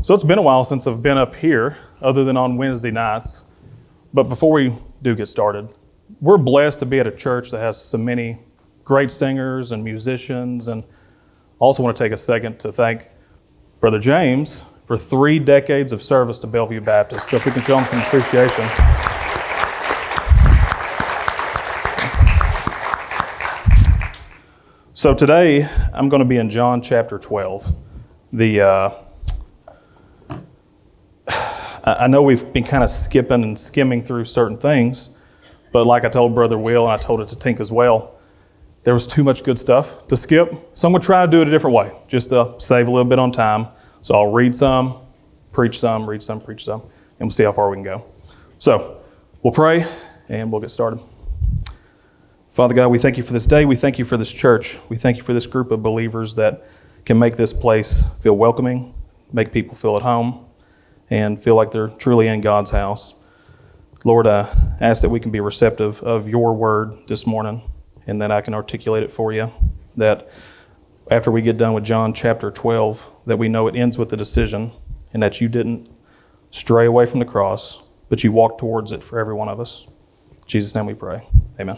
So it's been a while since I've been up here, other than on Wednesday nights. But before we do get started, we're blessed to be at a church that has so many great singers and musicians, and also want to take a second to thank Brother James for 3 decades of service to Bellevue Baptist. So if we can show him some appreciation. So today, I'm going to be in John chapter 12. I know we've been kind of skipping and skimming through certain things, but like I told Brother Will, and I told it to Tink as well, there was too much good stuff to skip. So I'm going to try to do it a different way, just to save a little bit on time. So I'll read some, preach some, read some, preach some, and we'll see how far we can go. So we'll pray, and we'll get started. Father God, we thank you for this day. We thank you for this church. We thank you for this group of believers that can make this place feel welcoming, make people feel at home, and feel like they're truly in God's house. Lord, I ask that we can be receptive of your word this morning, and that I can articulate it for you, that after we get done with John chapter 12, that we know it ends with the decision, and that you didn't stray away from the cross, but you walked towards it for every one of us. In Jesus' name we pray. Amen.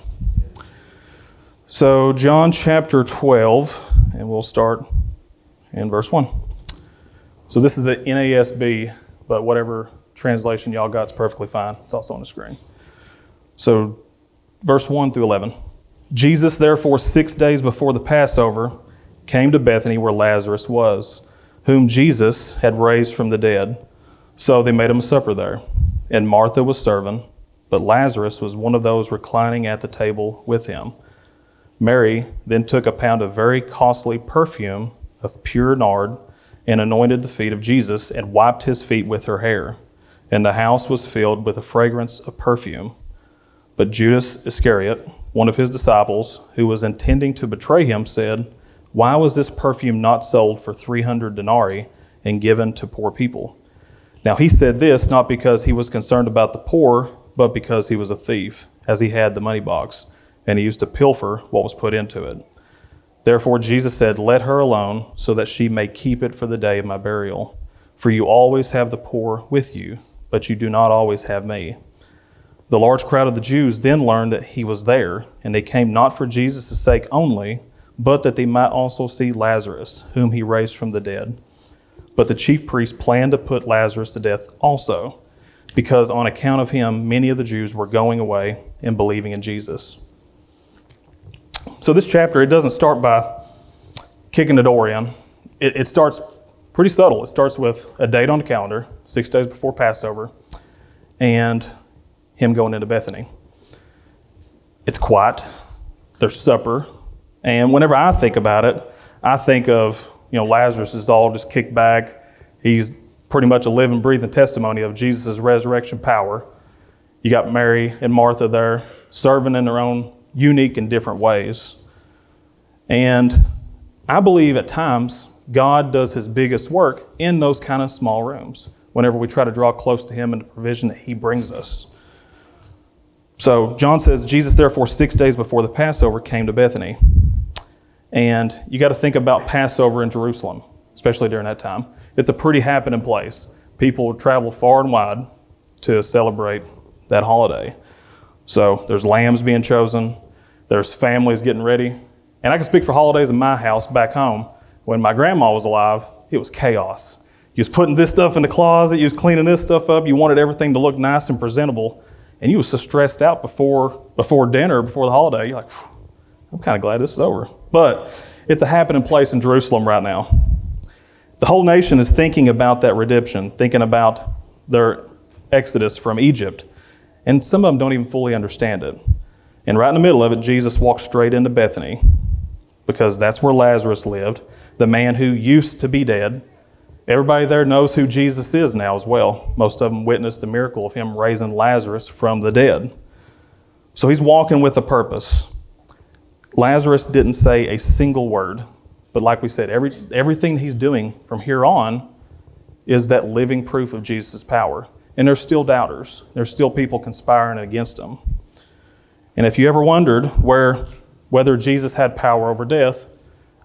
So John chapter 12, and we'll start in verse 1. So this is the NASB, but whatever translation y'all got is perfectly fine. It's also on the screen. So verse 1 through 11. Jesus, therefore, 6 days before the Passover, came to Bethany where Lazarus was, whom Jesus had raised from the dead. So they made him a supper there. And Martha was serving, but Lazarus was one of those reclining at the table with him. Mary then took a pound of very costly perfume of pure nard and anointed the feet of Jesus and wiped his feet with her hair. And the house was filled with the fragrance of perfume. But Judas Iscariot, one of his disciples, who was intending to betray him, said, "Why was this perfume not sold for 300 denarii and given to poor people?" Now he said this not because he was concerned about the poor, but because he was a thief, as he had the money box, and he used to pilfer what was put into it. Therefore Jesus said, "Let her alone, so that she may keep it for the day of my burial. For you always have the poor with you, but you do not always have me." The large crowd of the Jews then learned that he was there, and they came not for Jesus' sake only, but that they might also see Lazarus, whom he raised from the dead. But the chief priests planned to put Lazarus to death also, because on account of him, many of the Jews were going away and believing in Jesus. So this chapter, it doesn't start by kicking the door in. It starts pretty subtle. It starts with a date on the calendar, 6 days before Passover, and him going into Bethany. It's quiet. There's supper. And whenever I think about it, I think of, Lazarus is all just kicked back. He's pretty much a living, breathing testimony of Jesus' resurrection power. You got Mary and Martha there serving in their own unique and different ways. And I believe at times God does his biggest work in those kind of small rooms whenever we try to draw close to him and the provision that he brings us. So John says, Jesus, therefore, 6 days before the Passover, came to Bethany. And you got to think about Passover in Jerusalem, especially during that time. It's a pretty happening place. People would travel far and wide to celebrate that holiday. So there's lambs being chosen. There's families getting ready. And I can speak for holidays in my house back home. When my grandma was alive, it was chaos. You was putting this stuff in the closet. You was cleaning this stuff up. You wanted everything to look nice and presentable. And you was so stressed out before dinner, before the holiday. You're like, I'm kind of glad this is over. But it's a happening place in Jerusalem right now. The whole nation is thinking about that redemption, thinking about their exodus from Egypt. And some of them don't even fully understand it. And right in the middle of it, Jesus walked straight into Bethany, because that's where Lazarus lived, the man who used to be dead. Everybody there knows who Jesus is now as well. Most of them witnessed the miracle of him raising Lazarus from the dead. So he's walking with a purpose. Lazarus didn't say a single word, but like we said, everything he's doing from here on is that living proof of Jesus' power. And there's still doubters. There's still people conspiring against him. And if you ever wondered whether Jesus had power over death,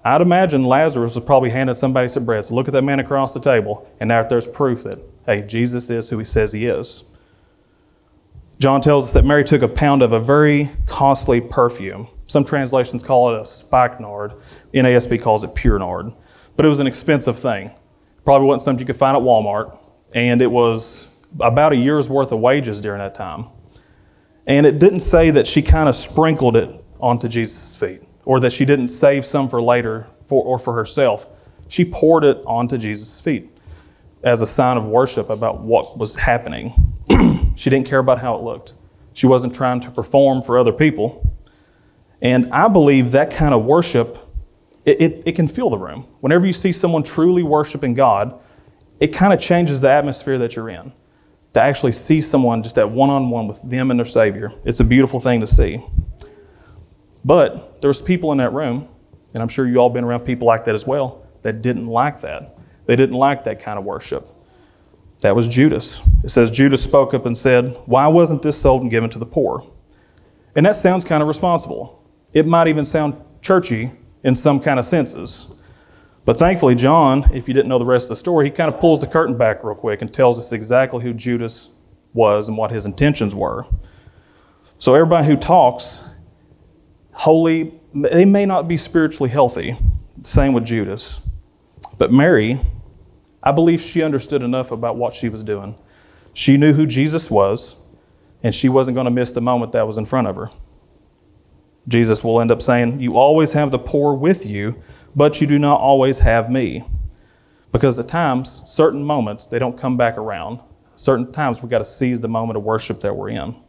I'd imagine Lazarus was probably handed somebody some bread. So look at that man across the table, and now there's proof that, hey, Jesus is who he says he is. John tells us that Mary took a pound of a very costly perfume. Some translations call it a spikenard. NASB calls it pure nard. But it was an expensive thing. Probably wasn't something you could find at Walmart. And it was about a year's worth of wages during that time. And it didn't say that she kind of sprinkled it onto Jesus' feet, or that she didn't save some for later or for herself. She poured it onto Jesus' feet as a sign of worship about what was happening. She didn't care about how it looked. She wasn't trying to perform for other people. And I believe that kind of worship, it can fill the room. Whenever you see someone truly worshiping God, it kind of changes the atmosphere that you're in. To actually see someone just at one-on-one with them and their Savior, it's a beautiful thing to see. But there's people in that room, and I'm sure you all been around people like that as well, that didn't like that. They didn't like that kind of worship. That was Judas. It says Judas spoke up and said, "Why wasn't this sold and given to the poor?" And that sounds kind of responsible. It might even sound churchy in some kind of senses. But thankfully, John, if you didn't know the rest of the story, he kind of pulls the curtain back real quick and tells us exactly who Judas was and what his intentions were. So everybody who talks holy, they may not be spiritually healthy. Same with Judas. But Mary, I believe she understood enough about what she was doing. She knew who Jesus was, and she wasn't going to miss the moment that was in front of her. Jesus will end up saying, "You always have the poor with you, but you do not always have me." Because at times, certain moments, they don't come back around. Certain times, we've got to seize the moment of worship that we're in.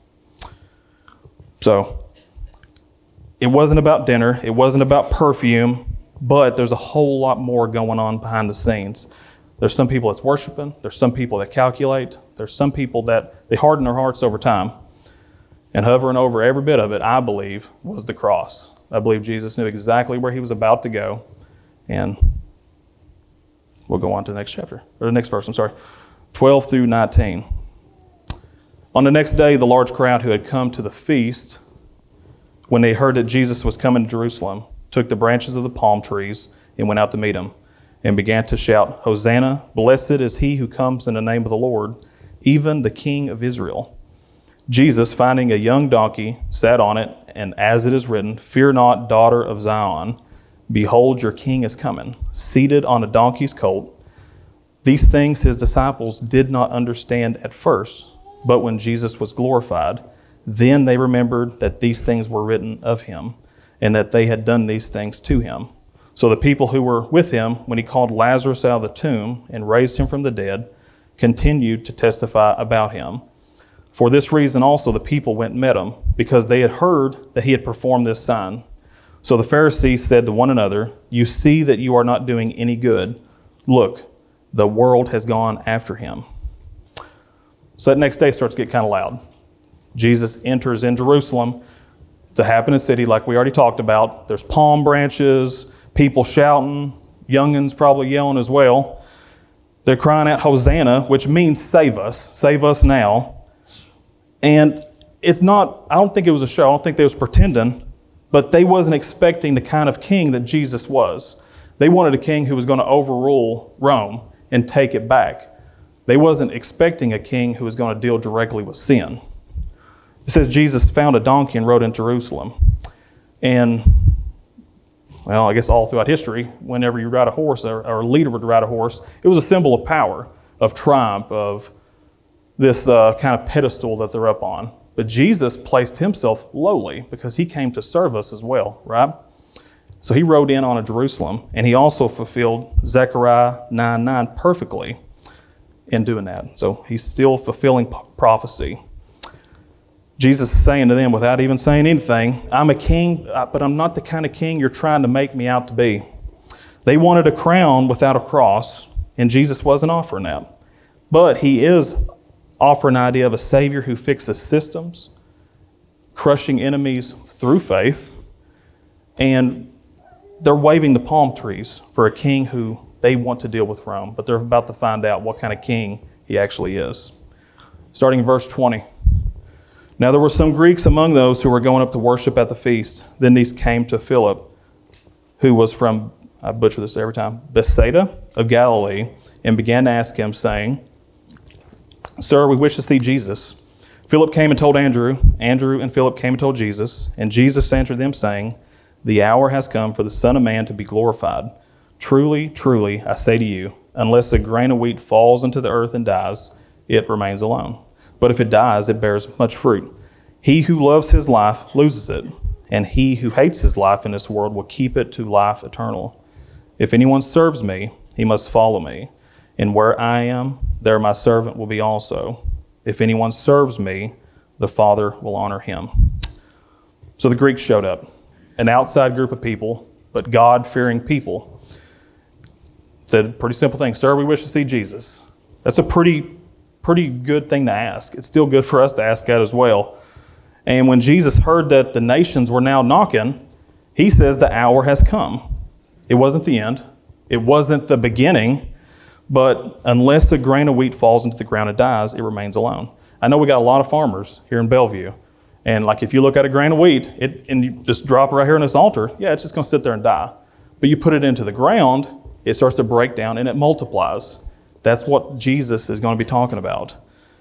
So, it wasn't about dinner. It wasn't about perfume. But there's a whole lot more going on behind the scenes. There's some people that's worshiping. There's some people that calculate. There's some people that they harden their hearts over time. And hovering over every bit of it, I believe, was the cross. I believe Jesus knew exactly where he was about to go. And we'll go on to the next chapter, or the next verse, 12 through 19. On the next day, the large crowd who had come to the feast, when they heard that Jesus was coming to Jerusalem, took the branches of the palm trees and went out to meet him, and began to shout, "Hosanna, blessed is he who comes in the name of the Lord, even the King of Israel." Jesus, finding a young donkey, sat on it, and as it is written, "Fear not, daughter of Zion, behold, your king is coming, seated on a donkey's colt." These things his disciples did not understand at first, but when Jesus was glorified, then they remembered that these things were written of him, and that they had done these things to him. So the people who were with him when he called Lazarus out of the tomb and raised him from the dead continued to testify about him. For this reason also the people went and met him, because they had heard that he had performed this sign. So the Pharisees said to one another, "You see that you are not doing any good. Look, the world has gone after him." So that next day starts to get kind of loud. Jesus enters in Jerusalem. It's a happening city like we already talked about. There's palm branches, people shouting, youngins probably yelling as well. They're crying out, "Hosanna," which means save us now. And it's not, I don't think it was a show. I don't think they was pretending, but they wasn't expecting the kind of king that Jesus was. They wanted a king who was going to overrule Rome and take it back. They wasn't expecting a king who was going to deal directly with sin. It says Jesus found a donkey and rode in Jerusalem. And, well, I guess all throughout history, whenever you ride a horse or a leader would ride a horse, it was a symbol of power, of triumph, of this kind of pedestal that they're up on. But Jesus placed himself lowly because he came to serve us as well, right? So he rode in on a Jerusalem, and he also fulfilled Zechariah 9:9 perfectly in doing that. So he's still fulfilling prophecy. Jesus is saying to them without even saying anything, "I'm a king, but I'm not the kind of king you're trying to make me out to be." They wanted a crown without a cross, and Jesus wasn't offering that. But he is offering an idea of a Savior who fixes systems, crushing enemies through faith, and they're waving the palm trees for a king who they want to deal with Rome, but they're about to find out what kind of king he actually is. Starting in verse 20. Now there were some Greeks among those who were going up to worship at the feast. Then these came to Philip, who was from I butcher this every time, Bethsaida of Galilee, and began to ask him, saying, Sir, we wish to see Jesus. Philip came and told Andrew. Andrew and Philip came and told Jesus. And Jesus answered them, saying, The hour has come for the Son of Man to be glorified. Truly, truly, I say to you, unless a grain of wheat falls into the earth and dies, it remains alone. But if it dies, it bears much fruit. He who loves his life loses it, and he who hates his life in this world will keep it to life eternal. If anyone serves me, he must follow me. And where I am, there my servant will be also. If anyone serves me, the Father will honor him. So the Greeks showed up, an outside group of people, but God-fearing people. Said a pretty simple thing, Sir, we wish to see Jesus. That's a pretty good thing to ask. It's still good for us to ask that as well. And when Jesus heard that the nations were now knocking, he says the hour has come. It wasn't the end. It wasn't the beginning. But unless a grain of wheat falls into the ground and dies, it remains alone. I know we got a lot of farmers here in Bellevue. And like if you look at a grain of wheat and you just drop it right here on this altar, yeah, it's just going to sit there and die. But you put it into the ground, it starts to break down and it multiplies. That's what Jesus is going to be talking about.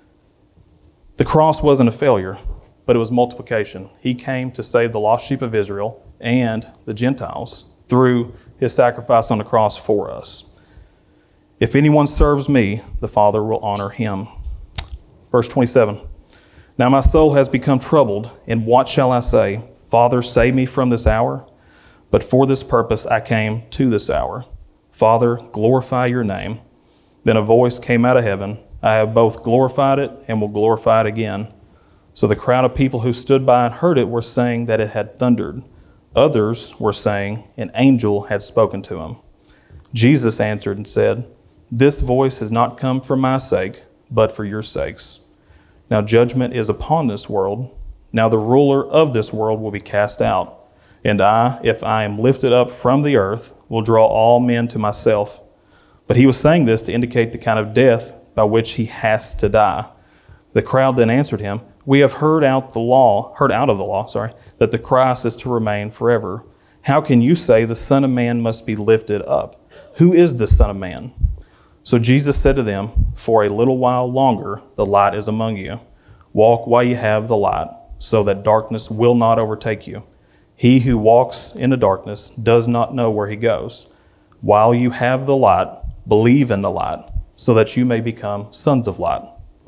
The cross wasn't a failure, but it was multiplication. He came to save the lost sheep of Israel and the Gentiles through his sacrifice on the cross for us. If anyone serves me, the Father will honor him. Verse 27. Now my soul has become troubled, and what shall I say? Father, save me from this hour. But for this purpose I came to this hour. Father, glorify your name. Then a voice came out of heaven. I have both glorified it and will glorify it again. So the crowd of people who stood by and heard it were saying that it had thundered. Others were saying an angel had spoken to him. Jesus answered and said, This voice has not come for my sake, but for your sakes. Now judgment is upon this world. Now the ruler of this world will be cast out. And I, if I am lifted up from the earth, will draw all men to myself. But he was saying this to indicate the kind of death by which he has to die. The crowd then answered him, We have heard out of the law, that the Christ is to remain forever. How can you say the Son of Man must be lifted up? Who is the Son of Man? So Jesus said to them, For a little while longer the light is among you. Walk while you have the light, so that darkness will not overtake you. He who walks in the darkness does not know where he goes. While you have the light, believe in the light, so that you may become sons of light.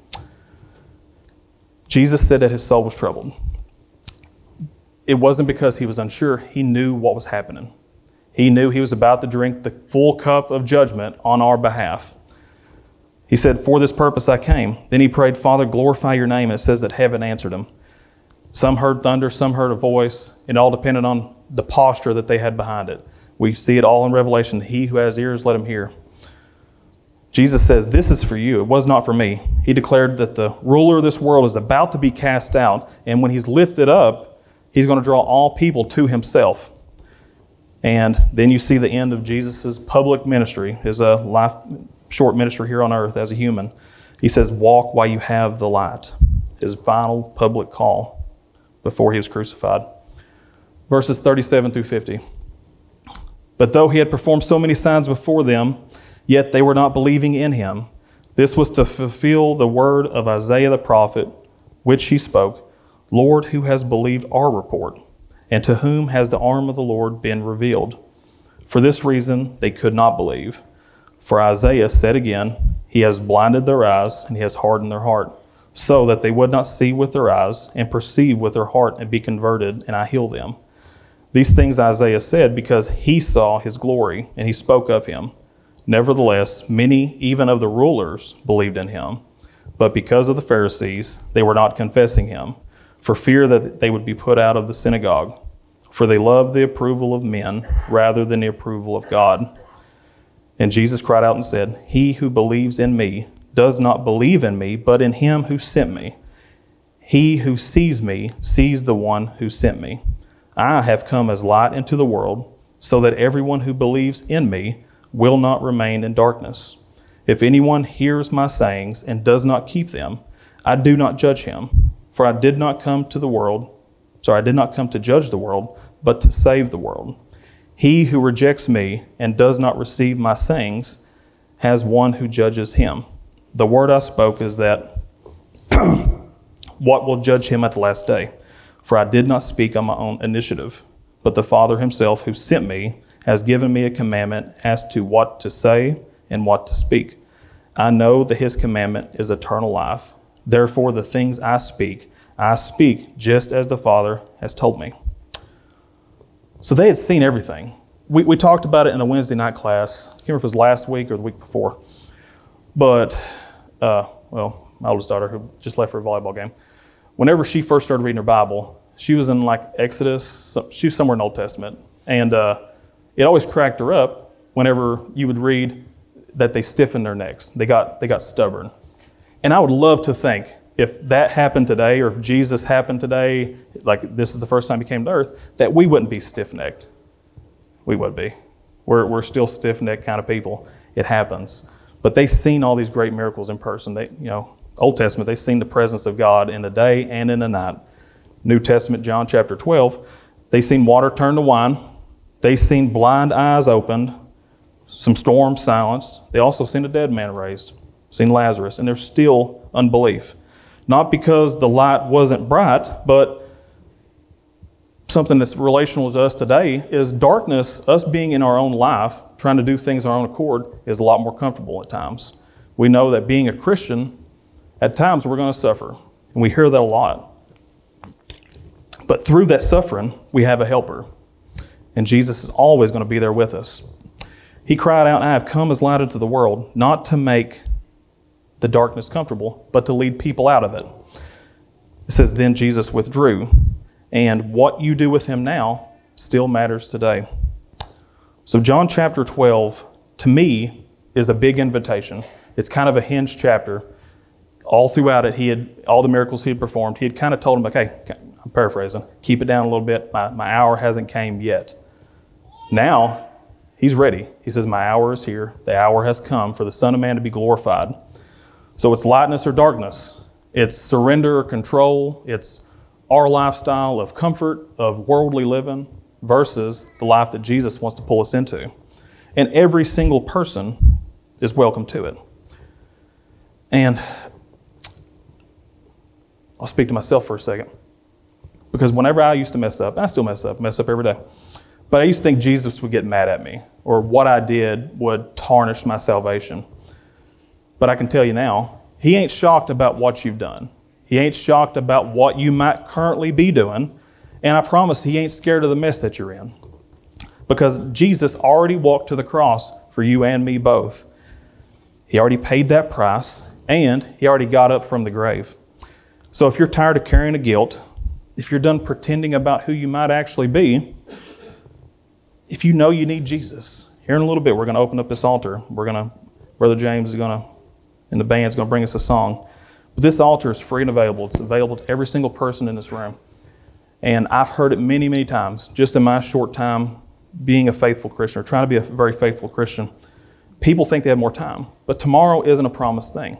Jesus said that his soul was troubled. It wasn't because he was unsure. He knew what was happening. He knew he was about to drink the full cup of judgment on our behalf. He said, For this purpose I came. Then he prayed, Father, glorify your name. And it says that heaven answered him. Some heard thunder, some heard a voice. It all depended on the posture that they had behind it. We see it all in Revelation. He who has ears, let him hear. Jesus says, This is for you. It was not for me. He declared that the ruler of this world is about to be cast out. And when he's lifted up, he's going to draw all people to himself. And then you see the end of Jesus' public ministry, his life short ministry here on earth as a human. He says, Walk while you have the light. His final public call before he was crucified. Verses 37 through 50. But though he had performed so many signs before them, yet they were not believing in him. This was to fulfill the word of Isaiah the prophet, which he spoke, Lord, who has believed our report? And to whom has the arm of the Lord been revealed? For this reason they could not believe. For Isaiah said again, He has blinded their eyes, and he has hardened their heart, so that they would not see with their eyes, and perceive with their heart, and be converted, and I heal them. These things Isaiah said because he saw his glory, and he spoke of him. Nevertheless, many, even of the rulers, believed in him. But because of the Pharisees, they were not confessing him, for fear that they would be put out of the synagogue. For they loved the approval of men rather than the approval of God. And Jesus cried out and said, He who believes in me does not believe in me, but in him who sent me. He who sees me sees the one who sent me. I have come as light into the world, so that everyone who believes in me will not remain in darkness. If anyone hears my sayings and does not keep them, I do not judge him. For I did not come to judge the world, but to save the world. He who rejects me and does not receive my sayings has one who judges him. The word I spoke is that what will judge him at the last day? For I did not speak on my own initiative, but the Father himself who sent me has given me a commandment as to what to say and what to speak. I know that his commandment is eternal life. Therefore, the things I speak just as the Father has told me. So they had seen everything. We talked about it in a Wednesday night class. I can't remember if it was last week or the week before. But, my oldest daughter, who just left for a volleyball game, whenever she first started reading her Bible, she was in like Exodus. She was somewhere in the Old Testament. And it always cracked her up whenever you would read that they stiffened their necks. They got stubborn. And I would love to think if that happened today, or if Jesus happened today, like this is the first time he came to earth, that we wouldn't be stiff-necked. We would be. We're still stiff-necked kind of people. It happens. But they've seen all these great miracles in person. Old Testament, they've seen the presence of God in the day and in the night. New Testament, John chapter 12, they've seen water turn to wine. They've seen blind eyes opened, some storms silenced. They also seen a dead man raised, seen Lazarus, and there's still unbelief. Not because the light wasn't bright, but something that's relational to us today is darkness. Us being in our own life, trying to do things on our own accord, is a lot more comfortable at times. We know that being a Christian, at times we're going to suffer, and we hear that a lot. But through that suffering, we have a helper, and Jesus is always going to be there with us. He cried out, I have come as light into the world, not to make the darkness comfortable, but to lead people out of it. It says, then Jesus withdrew, and what you do with him now still matters today. So John chapter 12, to me, is a big invitation. It's kind of a hinged chapter. All throughout it, all the miracles he had performed, he had kind of told him, okay, I'm paraphrasing, keep it down a little bit. My hour hasn't came yet. Now, he's ready. He says, my hour is here. The hour has come for the Son of Man to be glorified. So it's lightness or darkness. It's surrender or control. It's our lifestyle of comfort, of worldly living, versus the life that Jesus wants to pull us into. And every single person is welcome to it. And I'll speak to myself for a second. Because whenever I used to mess up, and I still mess up every day, but I used to think Jesus would get mad at me, or what I did would tarnish my salvation. But I can tell you now, he ain't shocked about what you've done. He ain't shocked about what you might currently be doing. And I promise he ain't scared of the mess that you're in. Because Jesus already walked to the cross for you and me both. He already paid that price, and he already got up from the grave. So if you're tired of carrying the guilt, if you're done pretending about who you might actually be, if you know you need Jesus, here in a little bit we're going to open up this altar. Brother James and the band's going to bring us a song. But this altar is free and available. It's available to every single person in this room. And I've heard it many, many times, just in my short time being a faithful Christian, or trying to be a very faithful Christian. People think they have more time, but tomorrow isn't a promised thing.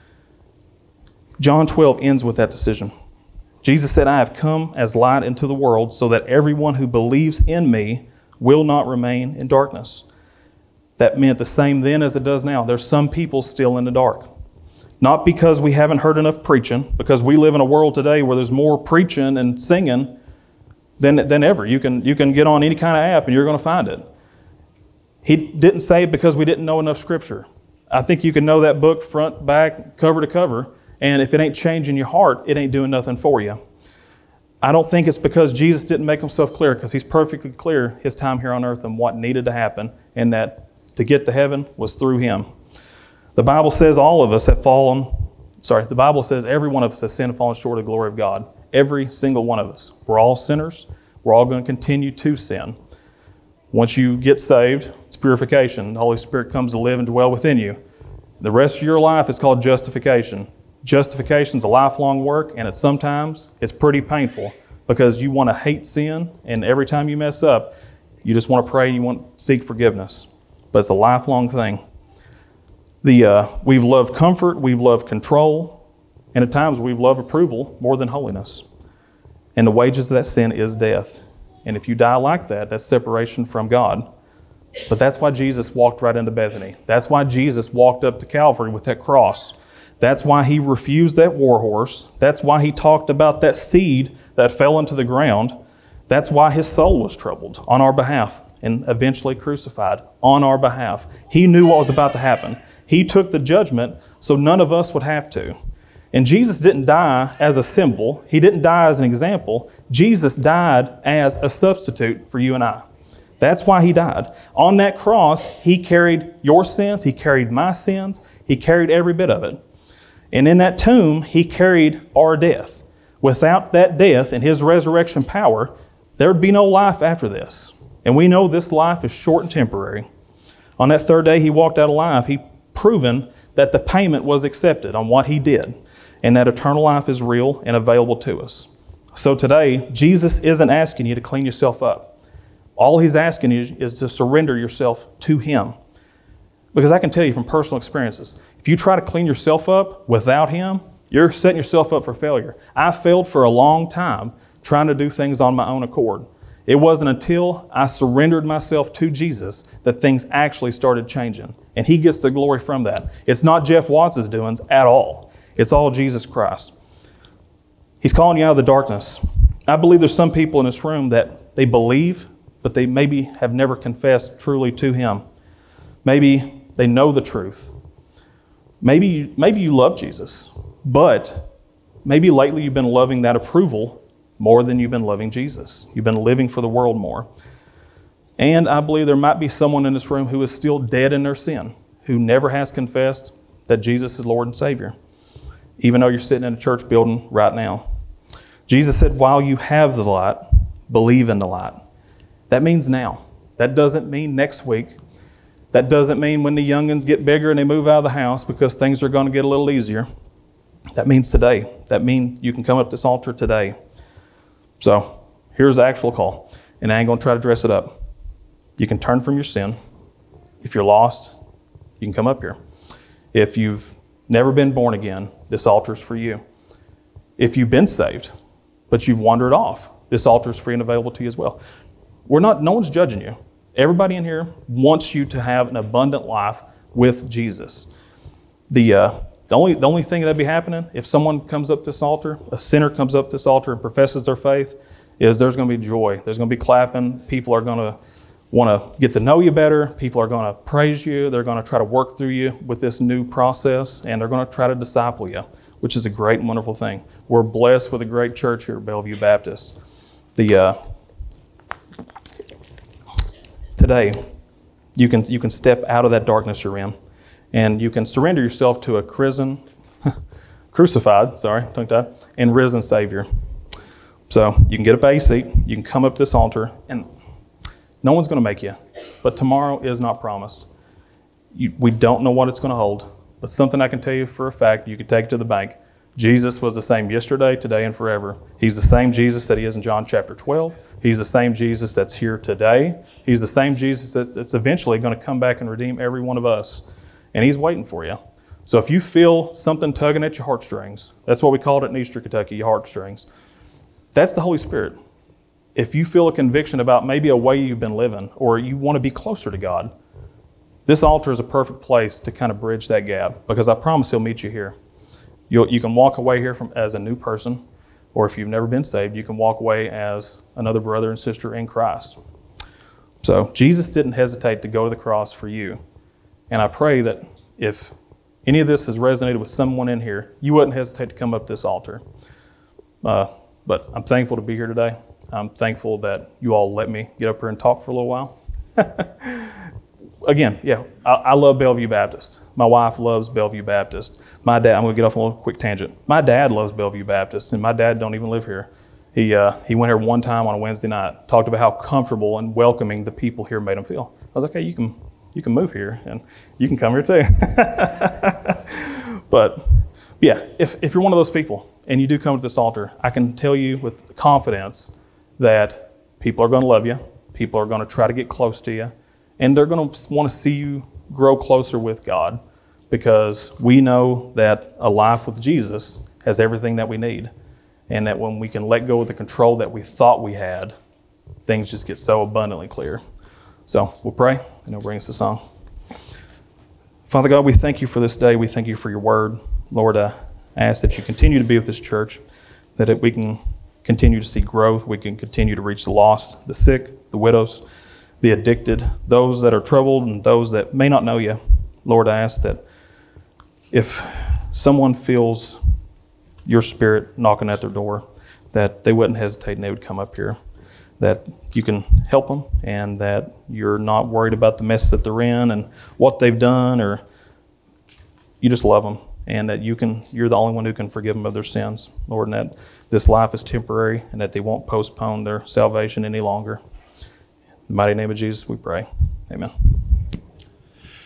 John 12 ends with that decision. Jesus said, I have come as light into the world so that everyone who believes in me will not remain in darkness. That meant the same then as it does now. There's some people still in the dark. Not because we haven't heard enough preaching, because we live in a world today where there's more preaching and singing than ever. You can get on any kind of app and you're going to find it. He didn't say it because we didn't know enough Scripture. I think you can know that book front, back, cover to cover, and if it ain't changing your heart, it ain't doing nothing for you. I don't think it's because Jesus didn't make himself clear, because he's perfectly clear his time here on earth and what needed to happen, and that to get to heaven was through him. The Bible says the Bible says every one of us has sinned and fallen short of the glory of God. Every single one of us. We're all sinners. We're all going to continue to sin. Once you get saved, it's purification. The Holy Spirit comes to live and dwell within you. The rest of your life is called justification. Justification is a lifelong work, and sometimes it's pretty painful because you want to hate sin, and every time you mess up, you just want to pray and you want to seek forgiveness. But it's a lifelong thing. We've loved comfort, we've loved control, and at times we've loved approval more than holiness. And the wages of that sin is death. And if you die like that, that's separation from God. But that's why Jesus walked right into Bethany. That's why Jesus walked up to Calvary with that cross. That's why he refused that war horse. That's why he talked about that seed that fell into the ground. That's why his soul was troubled on our behalf and eventually crucified on our behalf. He knew what was about to happen. He took the judgment so none of us would have to. And Jesus didn't die as a symbol. He didn't die as an example. Jesus died as a substitute for you and I. That's why he died. On that cross, he carried your sins. He carried my sins. He carried every bit of it. And in that tomb, he carried our death. Without that death and his resurrection power, there would be no life after this. And we know this life is short and temporary. On that third day he walked out alive, he proven that the payment was accepted on what he did, and that eternal life is real and available to us. So today, Jesus isn't asking you to clean yourself up. All he's asking you is to surrender yourself to him. Because I can tell you from personal experiences, if you try to clean yourself up without him, you're setting yourself up for failure. I failed for a long time trying to do things on my own accord. It wasn't until I surrendered myself to Jesus that things actually started changing. And he gets the glory from that. It's not Jeff Watts' doings at all. It's all Jesus Christ. He's calling you out of the darkness. I believe there's some people in this room that they believe, but they maybe have never confessed truly to him. Maybe they know the truth. Maybe you love Jesus, but maybe lately you've been loving that approval more than you've been loving Jesus. You've been living for the world more. And I believe there might be someone in this room who is still dead in their sin, who never has confessed that Jesus is Lord and Savior, even though you're sitting in a church building right now. Jesus said, while you have the light, believe in the light. That means now. That doesn't mean next week. That doesn't mean when the youngins get bigger and they move out of the house because things are going to get a little easier. That means today. That means you can come up to this altar today. So here's the actual call. And I ain't going to try to dress it up. You can turn from your sin. If you're lost, you can come up here. If you've never been born again, this altar's for you. If you've been saved, but you've wandered off, this altar's free and available to you as well. No one's judging you. Everybody in here wants you to have an abundant life with Jesus. The only thing that'd be happening if someone comes up this altar, a sinner comes up this altar and professes their faith, is there's going to be joy. There's going to be clapping. People are going to want to get to know you better. People are going to praise you. They're going to try to work through you with this new process, and they're going to try to disciple you, which is a great and wonderful thing. We're blessed with a great church here at Bellevue Baptist. Today, you can step out of that darkness you're in, and you can surrender yourself to a crucified, tongue-tied, and risen Savior. So you can get up out of your seat, you can come up to this altar, and no one's going to make you. But tomorrow is not promised. We don't know what it's going to hold, but something I can tell you for a fact, you can take it to the bank. Jesus was the same yesterday, today, and forever. He's the same Jesus that he is in John chapter 12. He's the same Jesus that's here today. He's the same Jesus that's eventually going to come back and redeem every one of us. And he's waiting for you. So if you feel something tugging at your heartstrings, that's what we called it in Eastern Kentucky, your heartstrings. That's the Holy Spirit. If you feel a conviction about maybe a way you've been living or you want to be closer to God, this altar is a perfect place to kind of bridge that gap, because I promise he'll meet you here. You can walk away here as a new person, or if you've never been saved, you can walk away as another brother and sister in Christ. So Jesus didn't hesitate to go to the cross for you. And I pray that if any of this has resonated with someone in here, you wouldn't hesitate to come up this altar. But I'm thankful to be here today. I'm thankful that you all let me get up here and talk for a little while. Again, I love Bellevue Baptist. My wife loves Bellevue Baptist. My dad, I'm going to get off on a little quick tangent. My dad loves Bellevue Baptist, and my dad don't even live here. He went here one time on a Wednesday night, talked about how comfortable and welcoming the people here made him feel. I was like, hey, you can move here, and you can come here too. But yeah, if you're one of those people and you do come to this altar, I can tell you with confidence that people are going to love you. People are going to try to get close to you. And they're going to want to see you grow closer with God, because we know that a life with Jesus has everything that we need. And that when we can let go of the control that we thought we had, things just get so abundantly clear. So we'll pray, and it'll bring us a song. Father God, we thank you for this day. We thank you for your word. Lord, I ask that you continue to be with this church, that we can continue to see growth. We can continue to reach the lost, the sick, the widows, the addicted, those that are troubled, and those that may not know you. Lord, I ask that if someone feels your spirit knocking at their door, that they wouldn't hesitate and they would come up here, that you can help them, and that you're not worried about the mess that they're in and what they've done, or you just love them, and that you're the only one who can forgive them of their sins, Lord, and that this life is temporary and that they won't postpone their salvation any longer. In the mighty name of Jesus we pray. Amen.